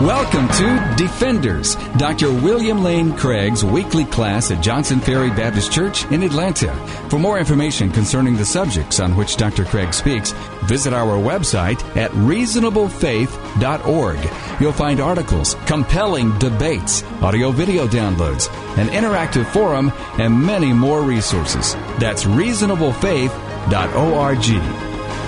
Welcome to Defenders, Dr. William Lane Craig's weekly class at Johnson Ferry Baptist Church in Atlanta. For more information concerning the subjects on which Dr. Craig speaks, visit our website at reasonablefaith.org. You'll find articles, compelling debates, audio-video downloads, an interactive forum, and many more resources. That's reasonablefaith.org.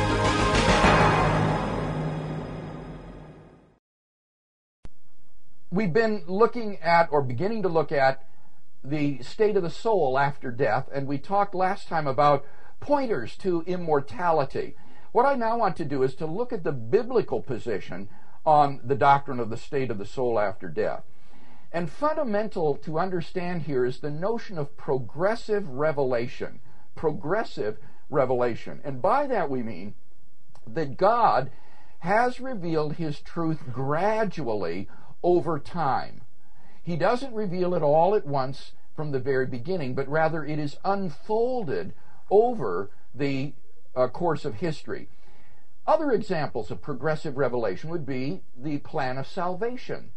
We've been looking at, or beginning to look at, the state of the soul after death, and we talked last time about pointers to immortality. What I now want to do is to look at the biblical position on the doctrine of the state of the soul after death. And fundamental to understand here is the notion of progressive revelation. Progressive revelation. And by that we mean that God has revealed His truth gradually over time. He doesn't reveal it all at once from the very beginning, but rather it is unfolded over the course of history. Other examples of progressive revelation would be the plan of salvation.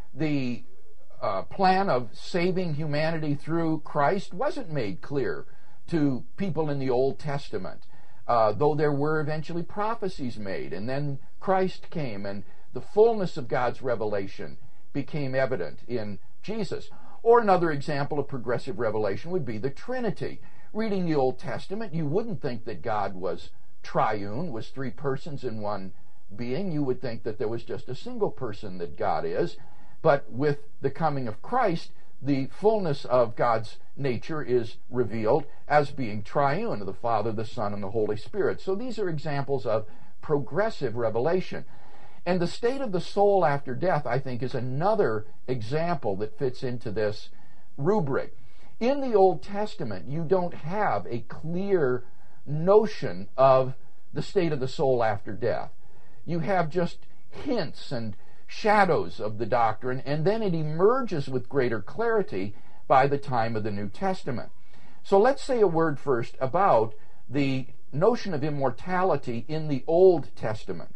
The plan of saving humanity through Christ wasn't made clear to people in the Old Testament, though there were eventually prophecies made, and then Christ came, and the fullness of God's revelation became evident in Jesus. Or another example of progressive revelation would be the Trinity. Reading the Old Testament, you wouldn't think that God was triune, was three persons in one being. You would think that there was just a single person that God is. But with the coming of Christ, the fullness of God's nature is revealed as being triune, the Father, the Son, and the Holy Spirit. So these are examples of progressive revelation. And the state of the soul after death, I think, is another example that fits into this rubric. In the Old Testament, you don't have a clear notion of the state of the soul after death. You have just hints and shadows of the doctrine, and then it emerges with greater clarity by the time of the New Testament. So let's say a word first about the notion of immortality in the Old Testament.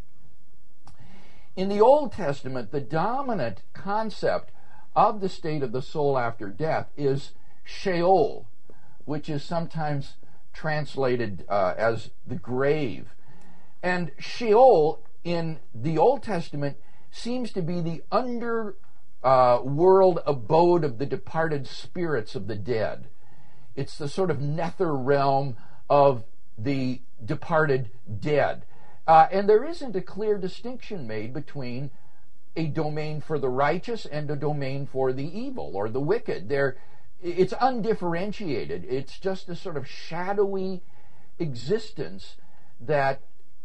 In the Old Testament, the dominant concept of the state of the soul after death is Sheol, which is sometimes translated as the grave. And Sheol in the Old Testament seems to be the underworld abode of the departed spirits of the dead. It's the sort of nether realm of the departed dead. And there isn't a clear distinction made between a domain for the righteous and a domain for the evil or the wicked. It's undifferentiated. It's just a sort of shadowy existence that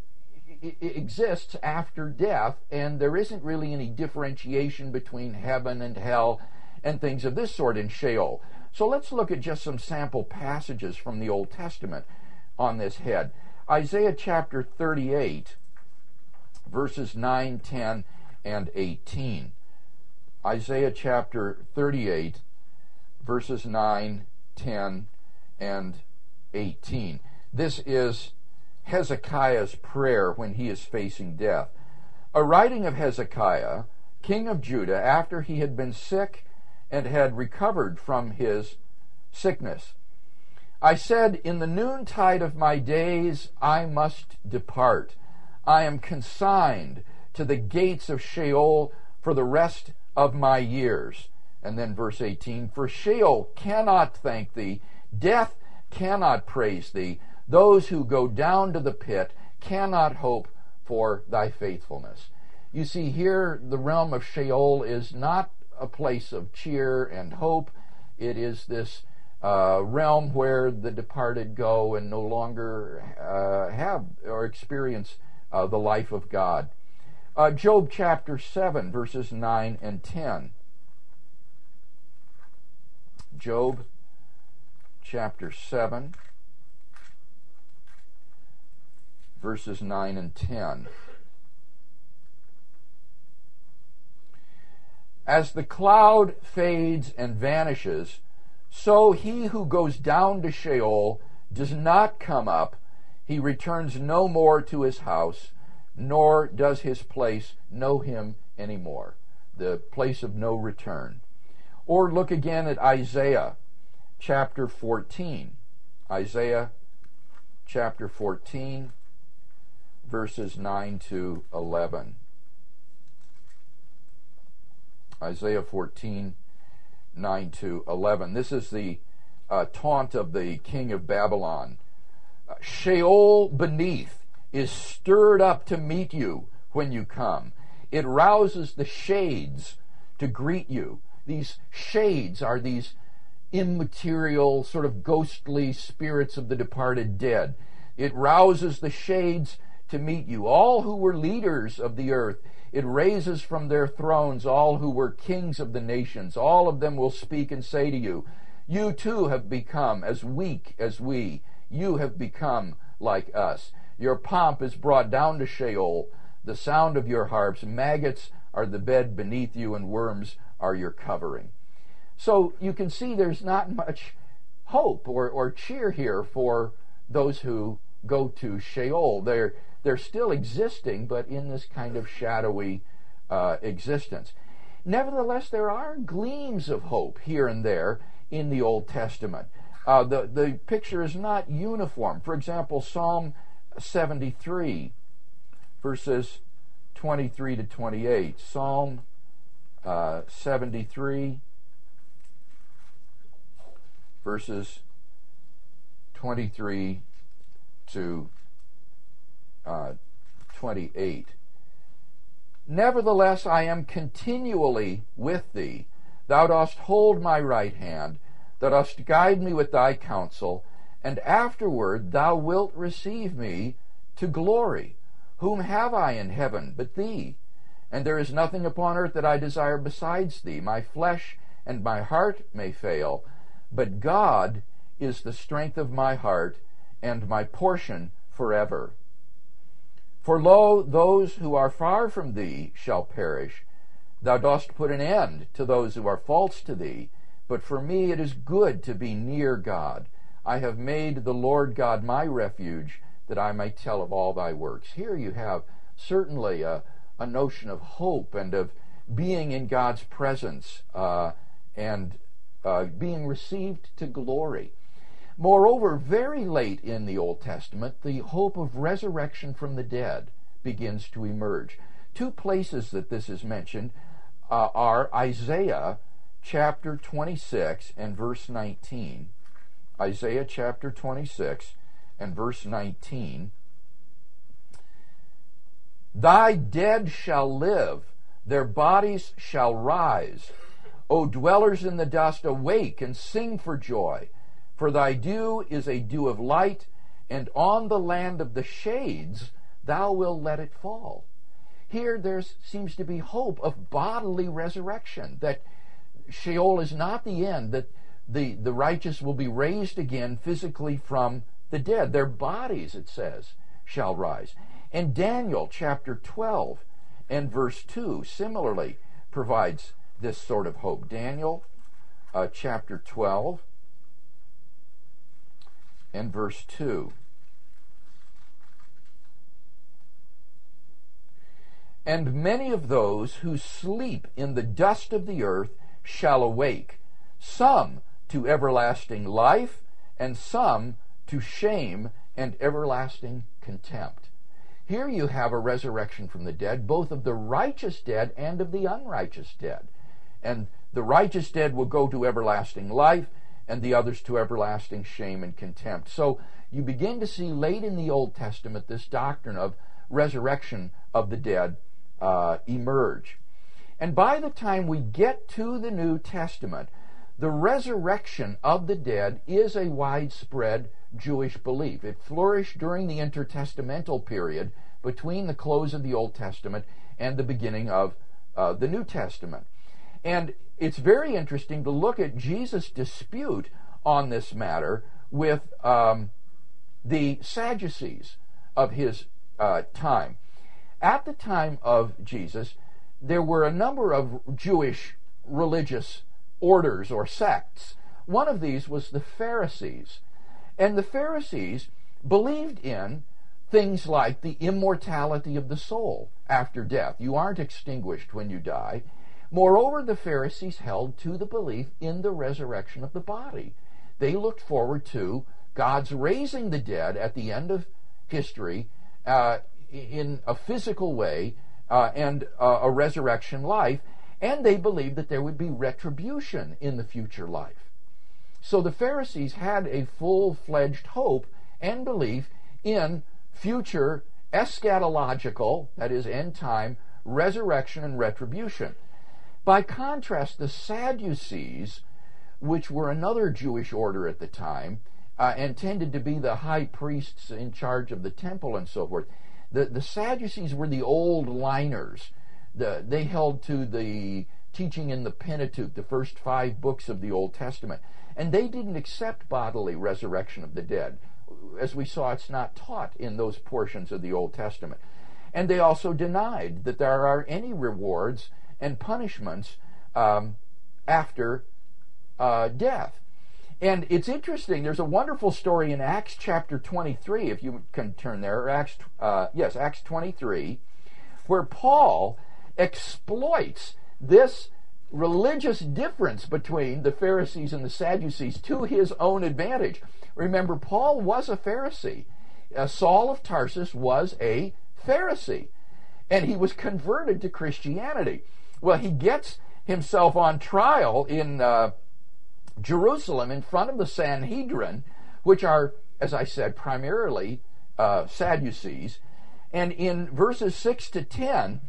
exists after death, and there isn't really any differentiation between heaven and hell and things of this sort in Sheol. So let's look at just some sample passages from the Old Testament on this head. Isaiah chapter 38, verses 9, 10, and 18. Isaiah chapter 38, verses 9, 10, and 18. This is Hezekiah's prayer when he is facing death. A writing of Hezekiah, king of Judah, after he had been sick and had recovered from his sickness. I said, in the noontide of my days I must depart. I am consigned to the gates of Sheol for the rest of my years. And then verse 18, for Sheol cannot thank thee, death cannot praise thee, those who go down to the pit cannot hope for thy faithfulness. You see, here the realm of Sheol is not a place of cheer and hope. It is this realm where the departed go and no longer have or experience the life of God. Job chapter 7, verses 9 and 10. Job chapter 7, verses 9 and 10. As the cloud fades and vanishes, so he who goes down to Sheol does not come up. He returns no more to his house, nor does his place know him anymore. the place of no return. Or look again at Isaiah chapter 14. Isaiah chapter 14, verses 9 to 11. Isaiah 14, 9 to 11. This is the taunt of the king of Babylon. Sheol beneath is stirred up to meet you when you come. It rouses the shades to greet you. These shades are these immaterial, sort of ghostly spirits of the departed dead. It rouses the shades to meet you. All who were leaders of the earth, it raises from their thrones all who were kings of the nations. All of them will speak and say to you, you too have become as weak as we. You have become like us. Your pomp is brought down to Sheol. The sound of your harps, maggots are the bed beneath you, and worms are your covering. So you can see there's not much hope or cheer here for those who go to Sheol. They're still existing, but in this kind of shadowy existence. Nevertheless, there are gleams of hope here and there in the Old Testament. The picture is not uniform. For example, Psalm 73, verses 23 to 28. Psalm 73, verses 23 to 28. Nevertheless, I am continually with thee. Thou dost hold my right hand. Thou dost guide me with thy counsel, and afterward thou wilt receive me to glory. Whom have I in heaven but thee? And there is nothing upon earth that I desire besides thee. My flesh and my heart may fail, but God is the strength of my heart and my portion forever. For lo, those who are far from thee shall perish. Thou dost put an end to those who are false to thee. But for me it is good to be near God. I have made the Lord God my refuge, that I may tell of all thy works. Here you have certainly a notion of hope and of being in God's presence and being received to glory. Moreover, very late in the Old Testament, the hope of resurrection from the dead begins to emerge. Two places that this is mentioned are Isaiah chapter 26 and verse 19. Isaiah chapter 26 and verse 19. Thy dead shall live, their bodies shall rise. O dwellers in the dust, awake and sing for joy. For thy dew is a dew of light, and on the land of the shades thou wilt let it fall. Here there seems to be hope of bodily resurrection, that Sheol is not the end, that the righteous will be raised again physically from the dead. Their bodies, it says, shall rise. And Daniel chapter 12 and verse 2 similarly provides this sort of hope. Daniel chapter 12 and verse 2. And many of those who sleep in the dust of the earth shall awake, some to everlasting life, and some to shame and everlasting contempt. Here you have a resurrection from the dead, both of the righteous dead and of the unrighteous dead. And the righteous dead will go to everlasting life, and the others to everlasting shame and contempt. So you begin to see late in the Old Testament this doctrine of resurrection of the dead emerge. And by the time we get to the New Testament, the resurrection of the dead is a widespread Jewish belief. It flourished during the intertestamental period between the close of the Old Testament and the beginning of the New Testament. And it's very interesting to look at Jesus' dispute on this matter with the Sadducees of his time. At the time of Jesus, there were a number of Jewish religious orders or sects. One of these was the Pharisees. And the Pharisees believed in things like the immortality of the soul after death. You aren't extinguished when you die. Moreover, the Pharisees held to the belief in the resurrection of the body. They looked forward to God's raising the dead at the end of history in a physical way and a resurrection life, and they believed that there would be retribution in the future life. So the Pharisees had a full-fledged hope and belief in future eschatological, that is, end-time, resurrection and retribution. By contrast, the Sadducees, which were another Jewish order at the time, and tended to be the high priests in charge of the temple and so forth, the Sadducees were the old liners. They held to the teaching in the Pentateuch, the first 5 books of the Old Testament, and they didn't accept bodily resurrection of the dead. As we saw, it's not taught in those portions of the Old Testament. And they also denied that there are any rewards and punishments after death. And it's interesting, there's a wonderful story in Acts chapter 23, if you can turn there, Acts 23, where Paul exploits this religious difference between the Pharisees and the Sadducees to his own advantage. Remember, Paul was a Pharisee. Saul of Tarsus was a Pharisee, and he was converted to Christianity. Well, he gets himself on trial in Jerusalem in front of the Sanhedrin, which are, as I said, primarily Sadducees. And in verses 6 to 10,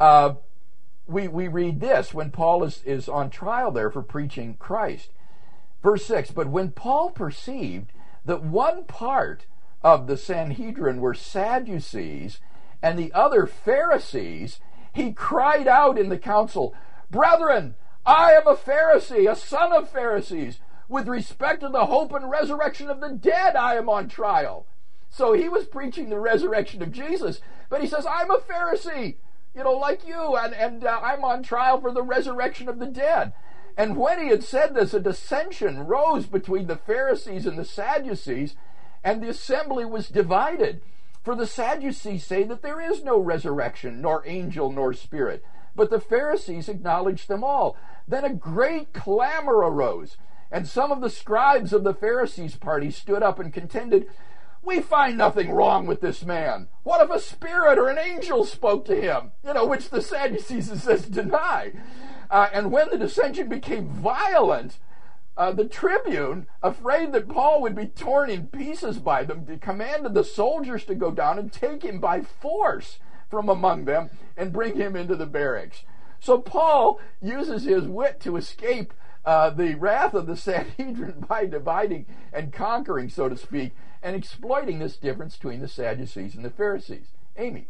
we read this when Paul is on trial there for preaching Christ. Verse 6, "But when Paul perceived that one part of the Sanhedrin were Sadducees and the other Pharisees, he cried out in the council, 'Brethren, I am a Pharisee, a son of Pharisees. With respect to the hope and resurrection of the dead, I am on trial.'" So he was preaching the resurrection of Jesus, but he says, "I'm a Pharisee, like you, and I'm on trial for the resurrection of the dead." And when he had said this, a dissension rose between the Pharisees and the Sadducees, and the assembly was divided. For the Sadducees say that there is no resurrection, nor angel, nor spirit, but the Pharisees acknowledge them all. Then a great clamor arose, and some of the scribes of the Pharisees' party stood up and contended, "We find nothing wrong with this man. What if a spirit or an angel spoke to him?" Which the Sadducees, it says, deny. And when the dissension became violent, the tribune, afraid that Paul would be torn in pieces by them, commanded the soldiers to go down and take him by force from among them and bring him into the barracks. So Paul uses his wit to escape the wrath of the Sanhedrin by dividing and conquering, so to speak, and exploiting this difference between the Sadducees and the Pharisees. Amy?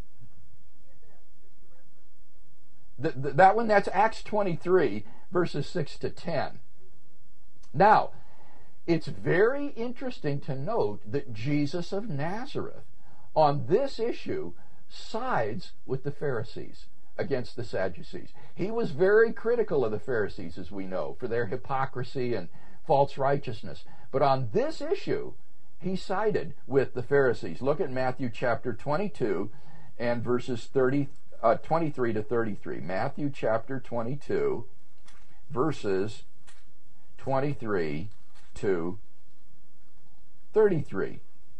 That one, that's Acts 23, verses 6 to 10. Now, it's very interesting to note that Jesus of Nazareth, on this issue, sides with the Pharisees against the Sadducees. He was very critical of the Pharisees, as we know, for their hypocrisy and false righteousness. But on this issue, he sided with the Pharisees. Look at Matthew chapter 22 and verses 23 to 33. Matthew chapter 22, verses 23 to 33.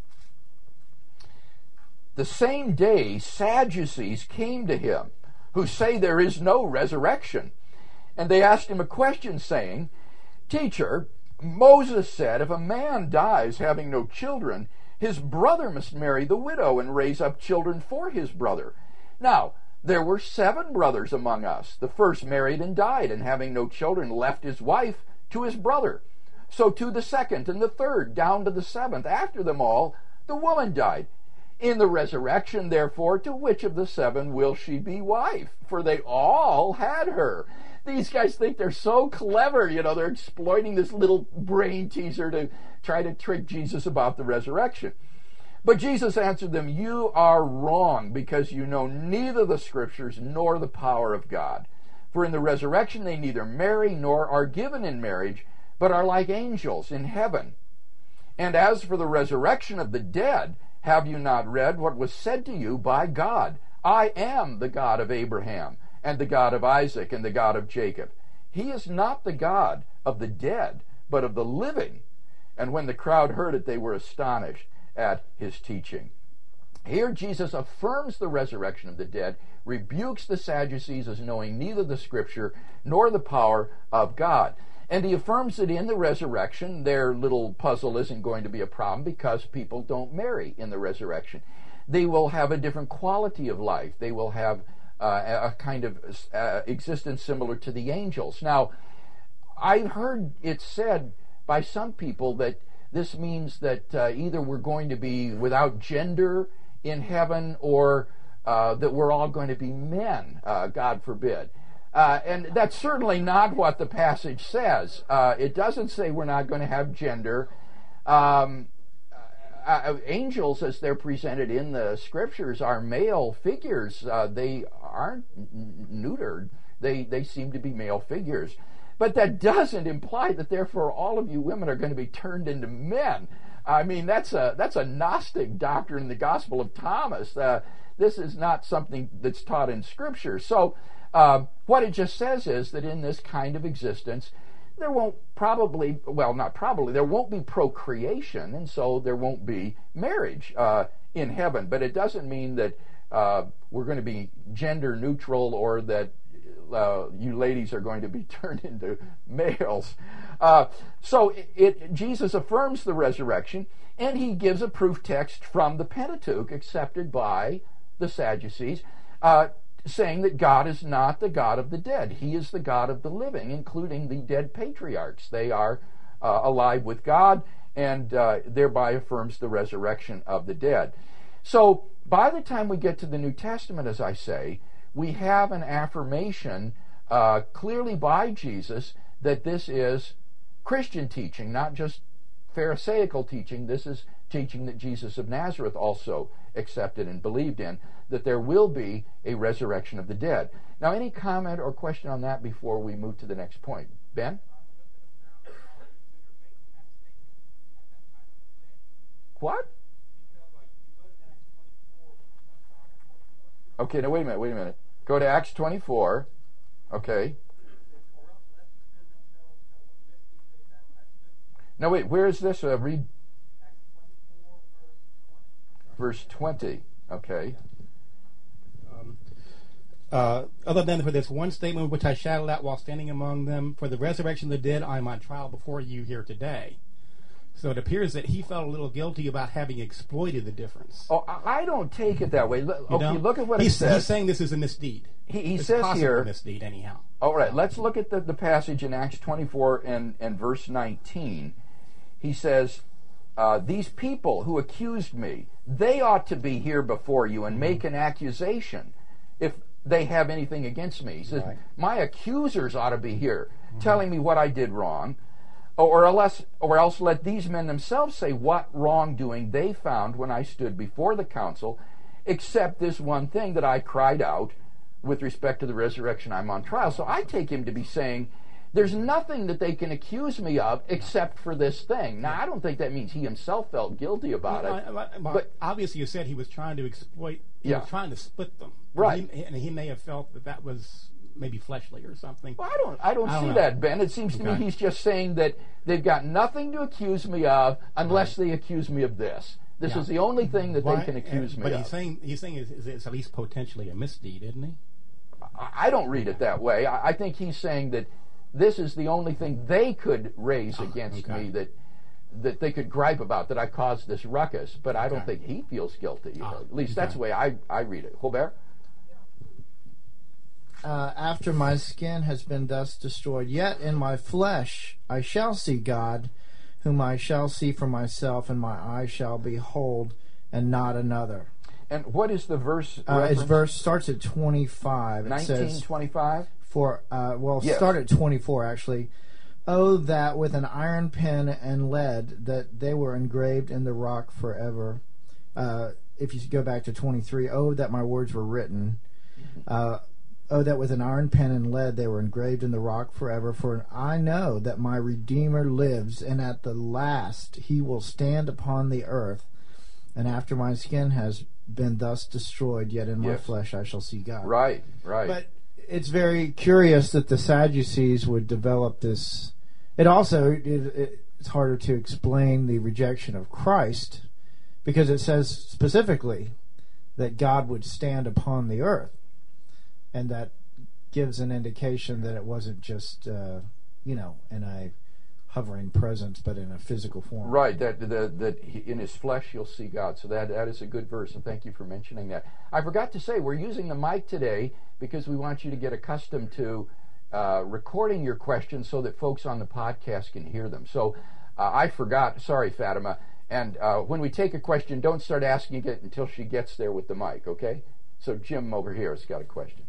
"The same day Sadducees came to him, who say there is no resurrection. And they asked him a question, saying, 'Teacher, Moses said, if a man dies having no children, his brother must marry the widow and raise up children for his brother. Now, there were 7 brothers among us. The first married and died, and having no children left his wife to his brother. So to the second and the third, down to the 7th. After them all, the woman died. In the resurrection, therefore, to which of the 7 will she be wife? For they all had her.'" These guys think they're so clever, they're exploiting this little brain teaser to try to trick Jesus about the resurrection. But Jesus answered them, "You are wrong, because you know neither the Scriptures nor the power of God. For in the resurrection they neither marry nor are given in marriage, but are like angels in heaven. And as for the resurrection of the dead, have you not read what was said to you by God? I am the God of Abraham, and the God of Isaac and the God of Jacob. He is not the God of the dead, but of the living. And when the crowd heard it, they were astonished at his teaching. Here Jesus affirms the resurrection of the dead, rebukes the Sadducees as knowing neither the Scripture nor the power of God. And he affirms that in the resurrection, their little puzzle isn't going to be a problem because people don't marry in the resurrection. They will have a different quality of life. They will have a kind of existence similar to the angels. Now, I've heard it said by some people that this means that either we're going to be without gender in heaven or that we're all going to be men, God forbid. And that's certainly not what the passage says. It doesn't say we're not going to have gender. Angels, as they're presented in the Scriptures, are male figures. They aren't neutered. They seem to be male figures. But that doesn't imply that therefore all of you women are going to be turned into men. I mean, that's a Gnostic doctrine in the Gospel of Thomas. This is not something that's taught in Scripture. So what it just says is that in this kind of existence, there won't there won't be procreation, and so there won't be marriage in heaven. But it doesn't mean that we're going to be gender neutral or that you ladies are going to be turned into males. So Jesus affirms the resurrection, and he gives a proof text from the Pentateuch accepted by the Sadducees, saying that God is not the God of the dead. He is the God of the living, including the dead patriarchs. They are alive with God, and thereby affirms the resurrection of the dead. So by the time we get to the New Testament, as I say, we have an affirmation clearly by Jesus that this is Christian teaching, not just Pharisaical teaching. This is teaching that Jesus of Nazareth also accepted and believed in, that there will be a resurrection of the dead. Now, any comment or question on that before we move to the next point? Ben? What? Okay, now wait a minute. Go to Acts 24. Okay. Now wait, where is this? Read verse 20. Okay. Other than for this one statement which I shouted out while standing among them, for the resurrection of the dead, I am on trial before you here today. So it appears that he felt a little guilty about having exploited the difference. Oh, I don't take it that way. Okay, look at what he says. He's saying this is a misdeed. He says here, a misdeed anyhow. All right, let's look at the passage in Acts 24 and verse 19. He says, these people who accused me, they ought to be here before you and make an accusation if they have anything against me. He says, my accusers ought to be here telling me what I did wrong. Or else let these men themselves say what wrongdoing they found when I stood before the council, except this one thing that I cried out with respect to the resurrection. I'm on trial. So I take him to be saying, there's nothing that they can accuse me of except for this thing. Now, I don't think that means he himself felt guilty about it. But obviously you said he was trying to exploit, he was trying to split them. Right. And he may have felt that was maybe fleshly or something. Well, I don't see that, Ben. It seems to me he's just saying that they've got nothing to accuse me of unless they accuse me of this. This is the only thing that they can accuse me of. But he's saying it's at least potentially a misdeed, isn't he? I don't read it that way. I think he's saying that this is the only thing they could raise against me that they could gripe about, that I caused this ruckus. But I don't think he feels guilty. At least that's the way I read it. Colbert? After my skin has been thus destroyed, yet in my flesh I shall see God, whom I shall see for myself, and my eyes shall behold, and not another. And what is the verse? Its verse starts at 25. It 19:25? Start at 24 actually. Oh, that with an iron pen and lead that they were engraved in the rock forever. If you go back to 23, oh, that my words were written. Oh, that with an iron pen and lead they were engraved in the rock forever. For I know that my Redeemer lives, and at the last he will stand upon the earth. And after my skin has been thus destroyed, yet in my flesh I shall see God. Right. But it's very curious that the Sadducees would develop this. It's harder to explain the rejection of Christ, because it says specifically that God would stand upon the earth, and that gives an indication that it wasn't just in a hovering presence, but in a physical form. Right, that in his flesh you'll see God. So that is a good verse, and thank you for mentioning that. I forgot to say, we're using the mic today because we want you to get accustomed to recording your questions so that folks on the podcast can hear them. So I forgot, sorry Fatima, and when we take a question, don't start asking it until she gets there with the mic, okay? So Jim over here has got a question.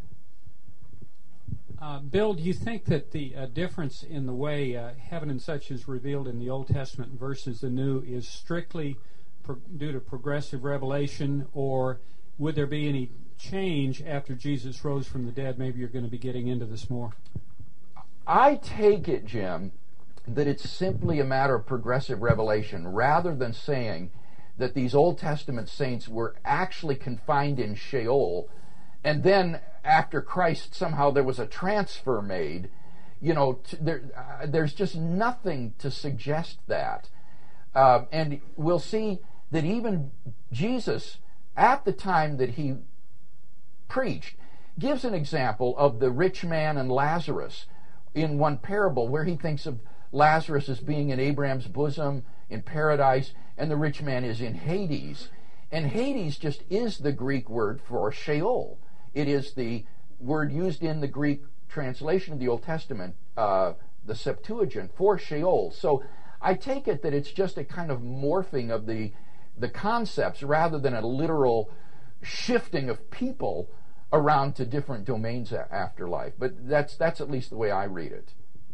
Bill, do you think that the difference in the way heaven and such is revealed in the Old Testament versus the New is strictly due to progressive revelation, or would there be any change after Jesus rose from the dead? Maybe you're going to be getting into this more. I take it, Jim, that it's simply a matter of progressive revelation, rather than saying that these Old Testament saints were actually confined in Sheol, and then after Christ somehow there was a transfer made. There's just nothing to suggest that. And we'll see that even Jesus, at the time that he preached, gives an example of the rich man and Lazarus in one parable, where he thinks of Lazarus as being in Abraham's bosom in paradise, and the rich man is in Hades. And Hades just is the Greek word for Sheol. It is the word used in the Greek translation of the Old Testament, the Septuagint, for Sheol. So I take it that it's just a kind of morphing of the concepts, rather than a literal shifting of people around to different domains after life. But that's at least the way I read it.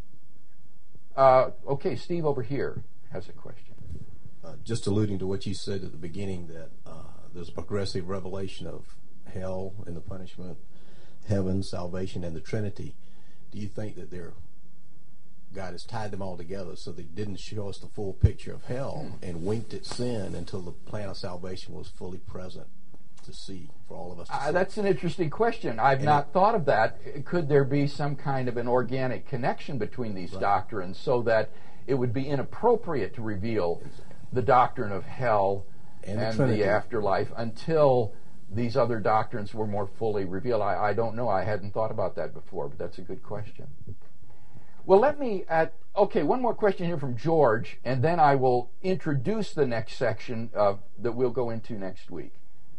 Okay, Steve over here has a question. Just alluding to what you said at the beginning, that there's a progressive revelation of hell and the punishment, heaven, salvation, and the Trinity. Do you think that God has tied them all together so they didn't show us the full picture of hell and winked at sin until the plan of salvation was fully present to see, for all of us to see? That's an interesting question. I've not thought of that. Could there be some kind of an organic connection between these doctrines, so that it would be inappropriate to reveal the doctrine of hell and the afterlife until these other doctrines were more fully revealed? I don't know. I hadn't thought about that before, but that's a good question. Well, one more question here from George, and then I will introduce the next section that we'll go into next week.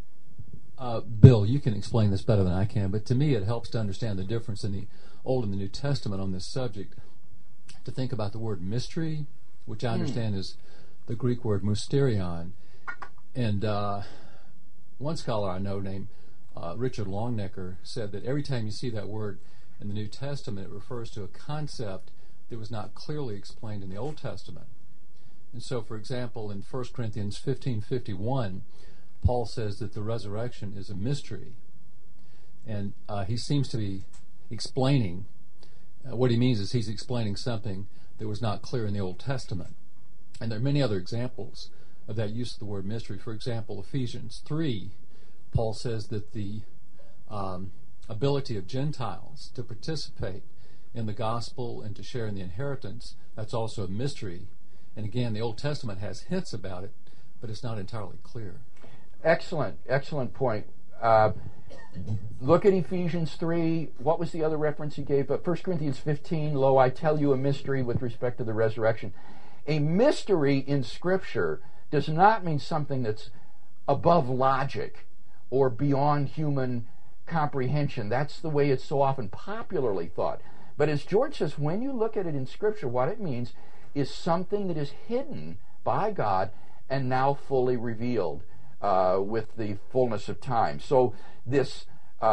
Bill, you can explain this better than I can, but to me it helps to understand the difference in the Old and the New Testament on this subject, to think about the word mystery, which I understand is the Greek word mysterion. And one scholar I know named Richard Longnecker said that every time you see that word in the New Testament, it refers to a concept that was not clearly explained in the Old Testament. And so, for example, in 1 Corinthians 15:51, Paul says that the resurrection is a mystery. And he seems to be explaining, what he means is he's explaining something that was not clear in the Old Testament. And there are many other examples of that use of the word mystery. For example, Ephesians 3, Paul says that the ability of Gentiles to participate in the gospel and to share in the inheritance, that's also a mystery. And again, the Old Testament has hints about it, but it's not entirely clear. Excellent point. Look at Ephesians 3. What was the other reference he gave? 1 Corinthians 15, lo, I tell you a mystery with respect to the resurrection. A mystery in Scripture does not mean something that's above logic or beyond human comprehension. That's the way it's so often popularly thought. But as George says, when you look at it in Scripture, what it means is something that is hidden by God and now fully revealed with the fullness of time. So this,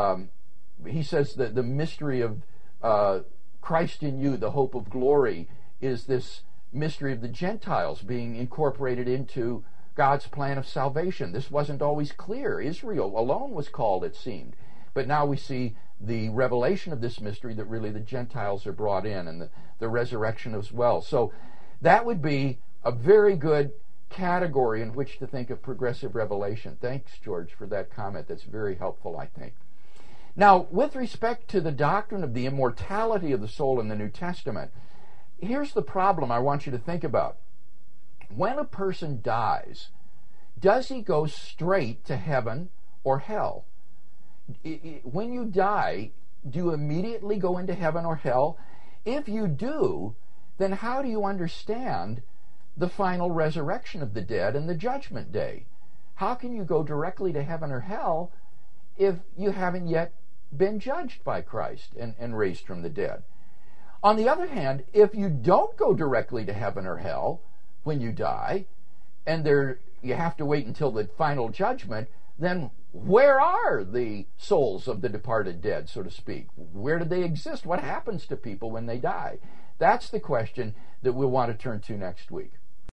he says that the mystery of Christ in you, the hope of glory, is this mystery of the Gentiles being incorporated into God's plan of salvation. This wasn't always clear. Israel alone was called, it seemed. But now we see the revelation of this mystery, that really the Gentiles are brought in, and the resurrection as well. So that would be a very good category in which to think of progressive revelation. Thanks, George, for that comment. That's very helpful, I think. Now, with respect to the doctrine of the immortality of the soul in the New Testament, here's the problem I want you to think about. When a person dies, does he go straight to heaven or hell? When you die, do you immediately go into heaven or hell? If you do, then how do you understand the final resurrection of the dead and the judgment day? How can you go directly to heaven or hell if you haven't yet been judged by Christ and raised from the dead? On the other hand, if you don't go directly to heaven or hell when you die, and you have to wait until the final judgment, then where are the souls of the departed dead, so to speak? Where do they exist? What happens to people when they die? That's the question that we'll want to turn to next week.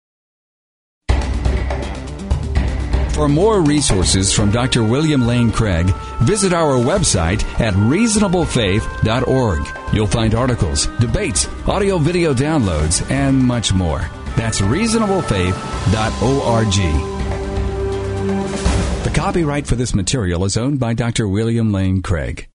For more resources from Dr. William Lane Craig, visit our website at reasonablefaith.org. You'll find articles, debates, audio-video downloads, and much more. That's reasonablefaith.org. The copyright for this material is owned by Dr. William Lane Craig.